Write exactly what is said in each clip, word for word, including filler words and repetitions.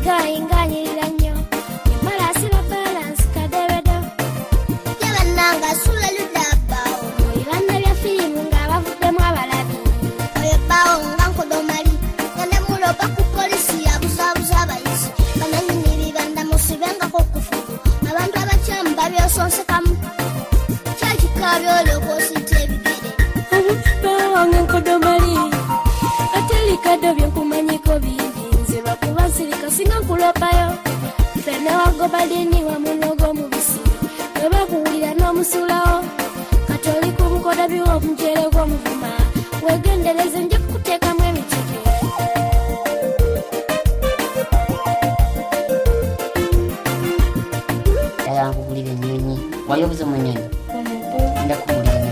tayinganyirira nnyo emmala siba balance kadebedo Yabananga sula ludaba oyo banna bya firimu ng'abavuddemu abalabi oyo bawo nga nkodomali ngende mulopa ku polisi yabuzabuza abayizi bananyini bibanda musibengako kufugu abantu abakyamu babyosonsekamu kyakikabyolokosita ebigere bawange nkodomali atelikado byenkumanyiko bingi nze lwakuba nsirika singa nkulopayo fene wagobadini wamunogo omubisi bwe bakuwulira n'omusulawo kati oli ku bukodabi w'omujere gw'omuvuma wegendereze nja kukuteekamu emitike yankugulira ennyonyi wayobuze mu nnyonyi ndakugulira ennyonyi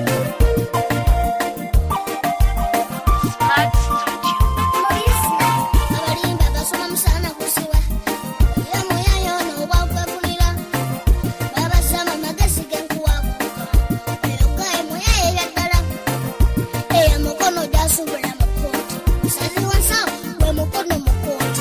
abalimba basoma musana kusiba era muyayo n'obwakwegulira babazama magezi genkuwakuka eyo gaye muyayo ebyaddala eyo mukono gyasubula mu kooti musazi wansawo gwe mukono mu kooti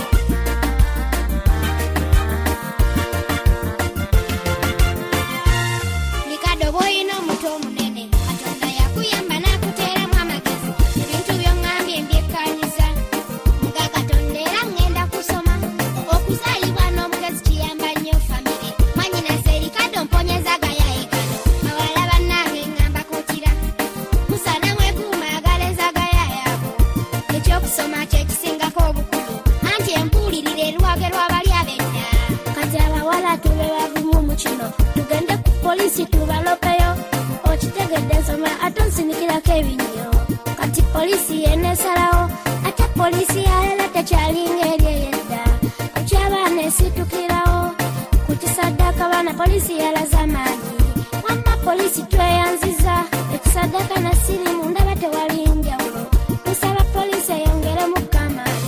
likado bw'olina omuto omunene katonda yakuyamba n'akuteeramu amagezi ebintu by'oŋŋambye mbyekkaanyiza nga katonda era ŋŋenda kusoma okuzaalibwa n'omugezi kiyamba nnyo famire mwanyinase likado mponyeza gayayegano abawala bannange ŋŋamba kuutira musaana mwekuumaagaliza gayayaabo ekyokusoma kye kisingako obukulu anti empuulirire lwage lw'abali ab'edda kati abawala tube bavumu mu kino tugende ku polisi tubalopeyo okitegedde nsoma ate nsinikirako ebinyo kati polisi yeneesalawo ate polisi yalala tekyalinga eri eyedda kukyabaana esitukirawo ku kisaddaaka baana polisi yalaza amaanyi wamma polisi tweyanziza ekisaddaaka na sirimu ndaba tewali njawulo tusaba polisi eyongeremu kamaanyi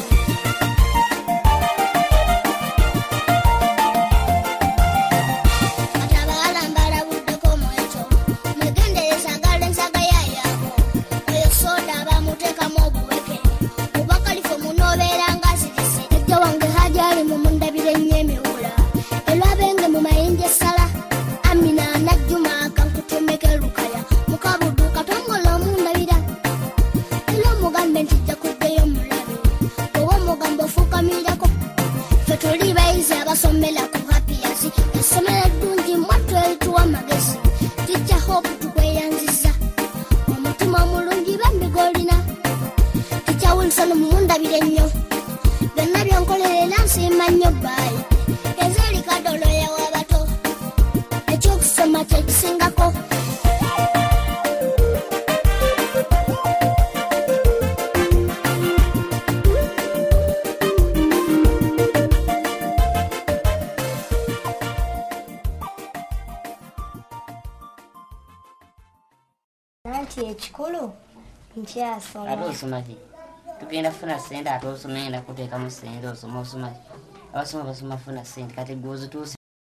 kati abawala mbalabuddeko mu ekyo mwegendereza agala ensaga yayaabo oyo soda bamuteekamu obuweke kuba kalifu munoobeera nga zirisi ejja wange hajali mu mundabire nnyo emiwula elwabenge mu mayinja essala amina najjuma kankutumeke lukaya mukabudu katongola omundabira era omugambe nti jja kuddeyo mulabe oba omugambe ofuukamirirako ffe tuli bayizi abasomera ku hapiyasi essomero eddungi mwattu erituwa amagezi tijja hope tukweyanziza omutima omulungi bambiga olina tijja wilson mumundabire nnyo byonna byonkolerera nsiima nnyo baayi ezeelikadolo yawabato ekyokusoma kyekisingako Nanti ekikulu nkyasoma ate osoma ki tugenda kufuna ssente ate osoma ngenda kuteekamu ssente osoma osoma ki abasoma basoma funa ssente kati gwe ozituuse